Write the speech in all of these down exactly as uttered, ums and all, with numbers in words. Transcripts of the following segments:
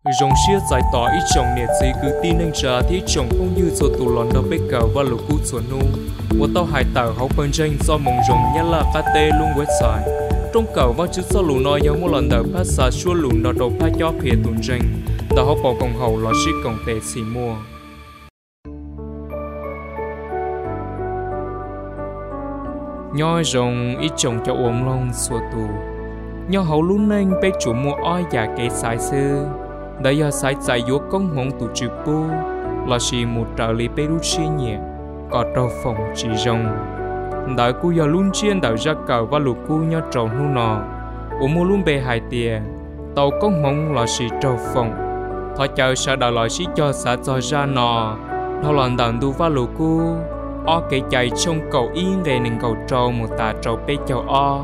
Rong xia giải tỏa ít chồng nè gì cứ tin anh trả thì chồng không như cho tụ lòn đâu biết cả và lục cú chuẩn nu. Và tao hải tàu hậu phân tranh do mong rong nhá là cá tê luôn website. Trong cầu và chữ sau lù nói nhau một lần đầu phát xa xua lù nó đầu phát cho phía tuần tranh. Tao họ bỏ công hậu là ship công tệ xì mua. Nhoi rong ít chồng cho uống long xua tù. Nhoi hậu luôn nên bé chủ mua oi giả kế sai sư. Đây là sai chạy vô công mong tụ chữ bố là chỉ một trợ lý bê rút xí nhẹ có trâu phòng chỉ rong đợi cô giờ luôn chiên đợi ra cầu và lục cô nhớ trâu nu nọ ủ mua luôn bê hai tiền tàu công mong là chỉ trâu phòng thọ chờ sợ đợi lại chỉ cho xã cho ra nọ thọ lần đợi đu và lục cô o cái chạy trong cầu yên về nên cầu trâu một tà trâu bê châu o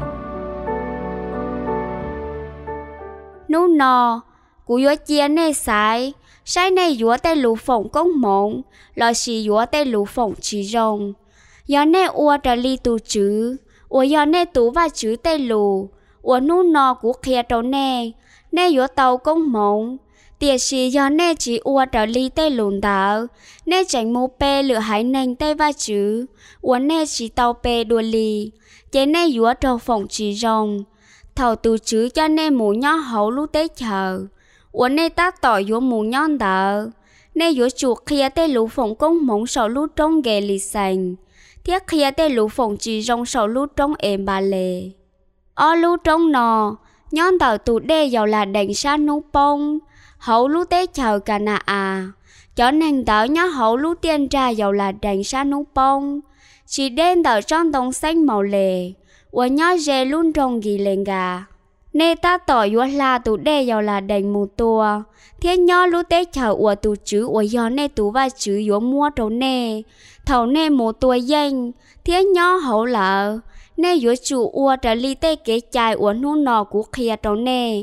nu nọ cú yếu chia nè sai sai nè yếu tay lũ phồng công mộng là chỉ yếu tay lũ phồng chỉ rong yếu nè ua trở li tu chữ ua yếu nè tu và chữ tay lũ ua nu nọ cú kia trâu nè nè yếu tàu công mộng tiệt chỉ yếu nè chỉ ua trở li tay lùn đảo nè tránh mô pe lửa hải nành tay và chữ ua nè chỉ tàu pe đua li chế nè yếu trâu phồng chỉ rong thầu tu chữ cho nè mù nhỏ hậu lũ tế chờ ủa nè ta tỏ yếu mù nhon đỡ nè yếu chuột kia tê lũ phồng công mộng sầu lũ trong ghề lì xanh thiết kia tê lũ phồng chỉ rong sầu lũ trong êm bà lề ở lũ trong nò nhon đỡ tụ đê giàu là đèn sa nú bông hậu lũ tế chờ cả nà à cho nên đỡ nhó hậu lũ tiên ra giàu là đèn sa nú bông chỉ đen đỡ trong đồng xanh màu lề ủa nhó dê luôn trong ghi lên gà nè ta tỏ yếu là tụ đê giàu là đành một tua thế nhỏ lũ tế chờ ủa tụ chữ ủa gió nè tụ và chữ yếu mua trâu nè thầu nè một tua danh thế nhỏ hậu lợ nè yếu chủ ủa trở li tế kế chai ủa nụ nọ của kia trâu nè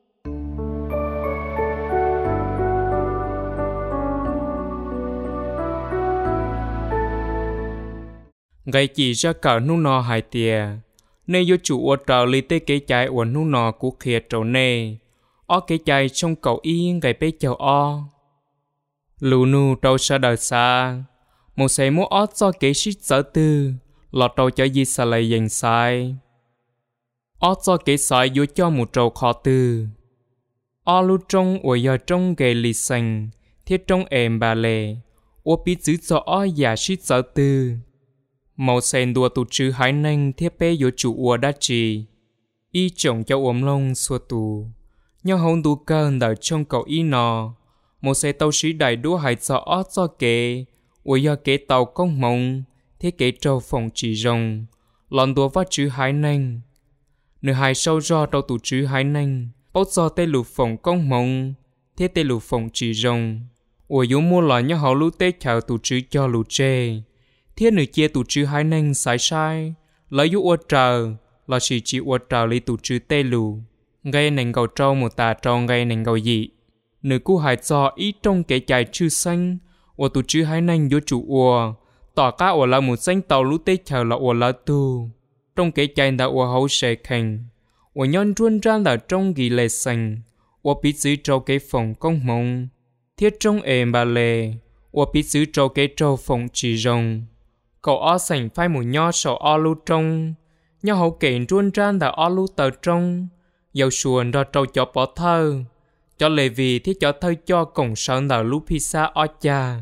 gây chỉ ra cả nụ nọ hai tìa nên do chủ ở trò lý tế kế chạy ở nụ nọ của khía trâu nê ở kế chạy trong cầu yên gây bế chào o lù nụ trâu xa đời xa một xe mô ớt do kế xích sở tư lọt trâu cho gì xa lại dành sai ớt do kế sai vô cho một trâu khó tư ở lù trong ở giờ trong ghề lì xanh thiết trong êm bà lệ ở bí giữ cho ở giả xích sở tư màu sen đua tụ chữ hải nanh thiết bê yếu chủ ua đá trì y chồng cho ốm lông xua tù nhau hôn đu cơn đợi trong cầu y nò một xe tàu sĩ đại đua hải cho ót cho kế ua do kế tàu công mông thiết kế trâu phòng chỉ rồng lòn đua vắt chữ hải nanh nửa hải sâu do trâu tụ chữ hải nanh bốc do tê lục phòng công mông thiết tê lục phòng chỉ rồng ua yếu mua lò nhau hậu lũ tê chào tụ chữ cho lũ chê thiết nữ chia tụ chữ hai nanh sai sai lấy dụ uất trờ là chỉ chỉ uất trờ lấy tụ chữ tê lù gây nành cầu trâu một tà trâu gây nành cầu dị nữ cú hải cho ít trong cái chạy chữ xanh uất tụ chữ hai nanh vô chủ uất tỏ cả uất là một xanh tàu lũ tê chờ là uất là tu trong cái chạy đã uất hậu sẽ khành uất nhon truân ra là trong ghi lệ xanh uất biết giữ trâu cái phòng công mông thiết trong êm bà lệ uất biết giữ trâu cái trâu phòng chỉ rồng cậu ó sành phai một nho sầu ó lưu trong nho hậu kiện truân ran đã ó lưu tờ trong dầu xuồng ra trâu cho bỏ thơ cho lệ vì thiết cho thơ cho cổng sơn đờ lũ pizza ó cha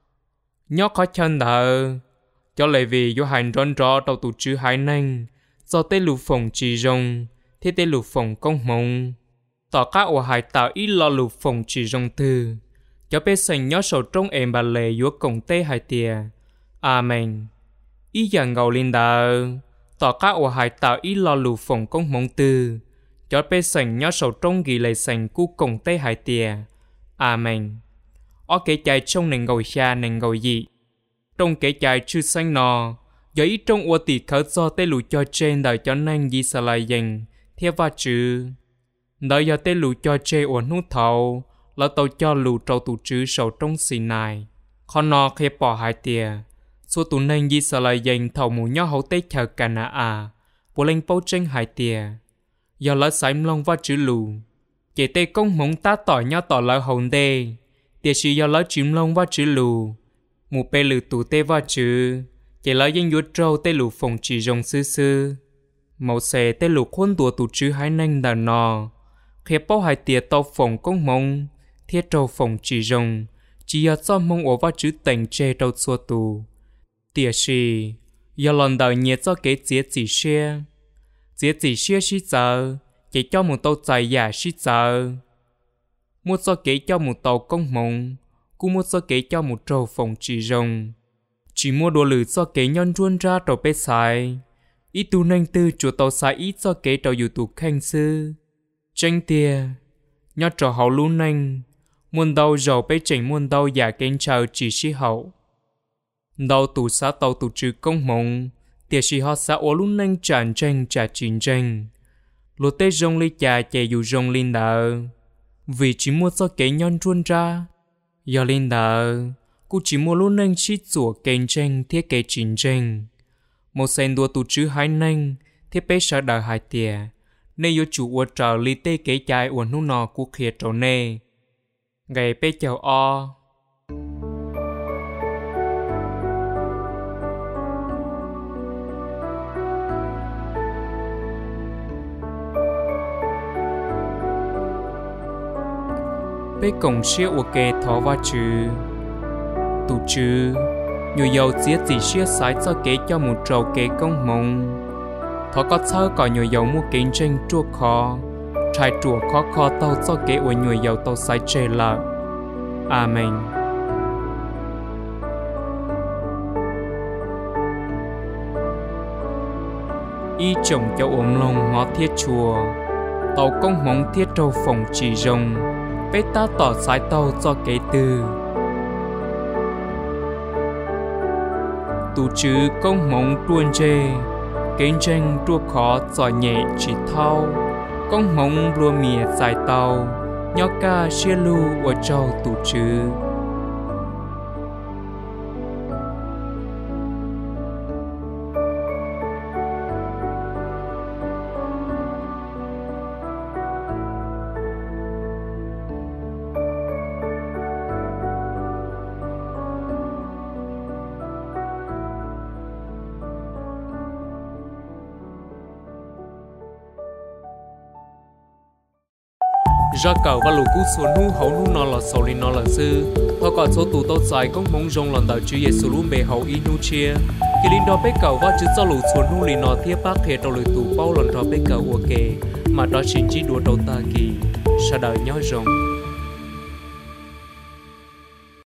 nho khó chân đờ cho lệ vì vô hành rôn rõ đầu tụ chữ hải nanh do tê lục phòng chỉ rồng thiết tê lục phòng công mông tỏ các ổ hải tạo ít lo lục phòng chỉ rồng tư cho bê sành nho sầu trong êm bà lệ vô cổng tê hải tìa Amen. Ý giờ ngầu linh đờ tỏ các ổ hải tạo ý lo lù phòng công mong tư cho bê sành nhó sầu trong ghi lệ sành cú cổng tê hải tìa. Amen. Ở kế chạy trong nền ngầu xa nền ngầu dị trong kế chạy chư xanh nò do ý trong ổ tỉ khởi do tê lù cho trên đời cho nên dị xa lại dành theo va chữ đời do tê lù cho chê ổ nút thầu là tàu cho lù trâu tụ chữ sầu trong xì này khó nò khế bỏ hải tìa số tụ nên di sợ lại dành thầu mù nhó hậu tế chờ cả nà à bộ lên bấu tranh hải tìa do lỡ sải long va chữ lù chỉ tê công mong ta tỏ nhau tỏ lỡ hồn đê tiệt sĩ do lỡ chìm lông và chữ lù mù bê lử tù tê và chữ chỉ lỡ dân yuột trâu tê lù phòng chỉ rồng sư sư màu xẻ tê lù khuôn đùa tù chữ hái nanh đà nò khi bao hai tiệt tàu phòng công mong thiết trâu phòng chỉ rồng chỉ do cho mong ở và chữ tỉnh chê trâu xua tù tiệt sĩ do lần đầu nhiệt cho cái chế chỉ xe chế chỉ xe xí giờ chỉ cho một tàu chạy giả xí giờ một số kế cho một tàu công mộng cũng một số kế cho một trâu phòng chỉ rồng chỉ mua đồ lử cho kế nhân ruôn ra trâu bê xài ít tu nâng tư chủ tàu xài ít cho kế trâu dù tù khanh sư tranh tia nhớ trâu hậu lũ nâng muôn đầu dầu bê chỉnh muôn đầu giả kênh chờ chỉ xí hậu đầu tù xã tàu tù trừ công mộng tiệt sĩ họ xã ổ lũ nâng tràn tranh trả chín tranh lúa tê rong ly trà chè dù rong linh đờ vì chỉ mua cho kế nhân ruôn ra do linh đờ cô chỉ mua lúa nâng xí rủa kênh tranh thiết kế chín tranh một sen đua tù chữ hai nâng thiết bế sở đờ hai tìa nên yêu chủ ua trở ly tê kế chai ua nụ nò của khía trổ nê ngày bế chào o bế cổng xia ua kê thó va chữ tù chữ nhiều dầu giết chỉ xia sái cho kế cho một trầu kế công mông thó có thơ có nhiều dầu mua kính tranh chua khó trai chùa khó khó tàu cho kế ua nhiều dầu tàu sái chê lợ Amen. Y chồng cho ôm lông ngó thiết chùa tàu công mông thiết trâu phòng chỉ rồng bế ta tỏ sái tàu cho kế tư tù chữ công mông tuôn chê kênh tranh chua khó giò nhẹ chỉ thao công mông lùa mìa dài tàu nhó ca xia lưu ở châu tù chữ ra cầu và lũ cú xuống nu hậu nu nọ là sầu li nọ là sư họ còn số tù tốt dài công mong rong lần đầu chữ Giêsu luôn bề hậu in nu chia khi linh đó bế cầu và chữ cho lũ xuống nu li nọ thiết bác hệ đầu lũ tù bao lần đó bế cầu ok mà đó chính chỉ đùa đầu ta kỳ sa đời nhớ rong